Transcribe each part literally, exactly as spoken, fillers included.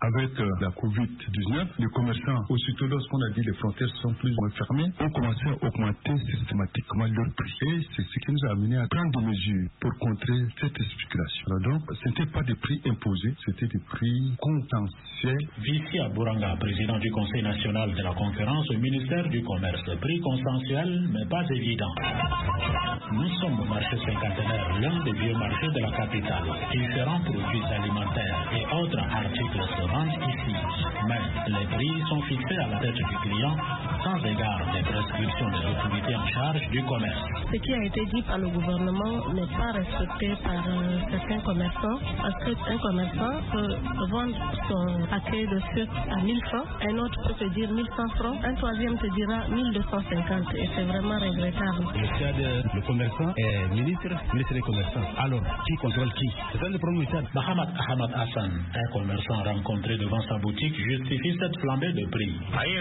avec euh, la covid dix-neuf, les commerçants, aussitôt lorsqu'on a dit les frontières sont plus ou moins fermées, ont commencé à augmenter systématiquement leurs prix. Et c'est ce qui nous a amené à prendre des mesures pour contrer cette spéculation. Donc, ce n'était pas des prix imposés, c'était des prix consensuels. Vici Abouranga, président du Conseil national de la conférence au ministère du Commerce, prix consensuel mais pas évident. Nous sommes au marché cinquantenaire, l'un des vieux marchés de la capitale. Différents produits alimentaires et autres articles se vendent ici. Mais les prix sont fixés à la tête du client sans égard des prescriptions des autorités en charge du commerce. Ce qui a été dit par le gouvernement n'est pas respecté par euh, certains commerçants, parce qu'un commerçant peut vendre son paquet de sucre à mille francs, un autre peut te dire mille cent francs, un troisième te dira mille deux cent cinquante et c'est vraiment regrettable. Le chef de le commerçant est ministre, ministre des commerçants. Alors, qui contrôle qui? C'est ça le problème. Mohamed Ahmad Hassan, un commerçant rencontré devant sa boutique, justifie cette flambée de prix.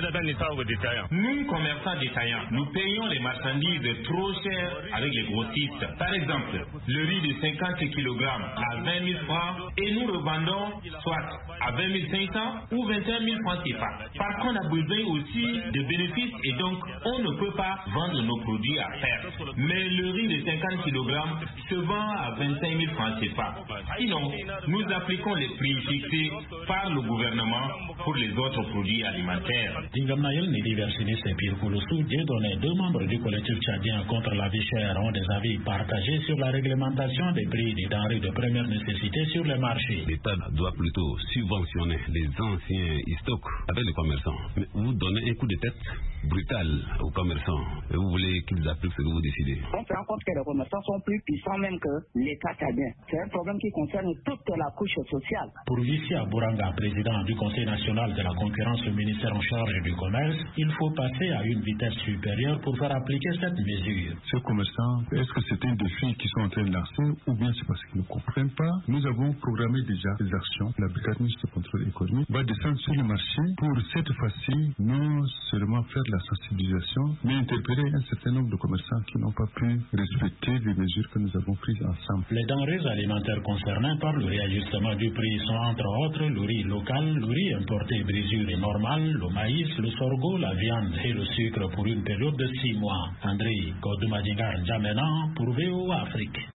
Nous, commerçants détaillants, nous payons les marchandises trop chères avec les grossistes. Par exemple, le riz de cinquante kilogrammes à vingt mille francs et nous revendons soit à vingt mille cinq cents ou vingt et un mille francs C F A. Par contre, on a besoin aussi de bénéfices et donc on ne peut pas vendre nos produits à perte. Mais le riz de cinquante kilogrammes se vend à vingt-cinq mille francs C F A. Sinon, nous appliquons les prix fixés par le gouvernement pour les autres produits alimentaires. Dingamnaïl Nidiversinis et Pierre Kouloussou, Dieudonné, deux membres du collectif tchadien contre la vie chère, ont des avis partagés sur la réglementation des prix des denrées de première nécessité sur les marchés. L'État doit plutôt subventionner les anciens stocks avec les commerçants. Mais vous donnez un coup de tête brutal aux commerçants et vous voulez qu'ils appliquent ce que vous décidez. On se rend compte que les commerçants sont plus puissants même que l'État tchadien. C'est un problème qui concerne toute la couche sociale. Pour Vici Abouranga, président du Conseil national de la concurrence au ministère en charge du commerce, il faut passer à une vitesse supérieure pour faire appliquer cette mesure. Ces commerçants, est-ce que c'est un défi qu'ils sont en train de lancer ou bien c'est parce qu'ils ne comprennent pas? Nous avons programmé déjà des actions. La brigade mixte de contrôle économique va descendre sur le marché pour cette fois-ci non seulement faire de la sensibilisation, mais interpeller un certain nombre de commerçants qui n'ont pas pu respecter les mesures que nous avons prises ensemble. Les denrées alimentaires concernées par le réajustement du prix sont entre autres le riz local, le riz importé brisure et normal, le maïs, le sorgho, la viande et le sucre pour une période de six mois. André Kodoumadingar Djamena pour V O Afrique.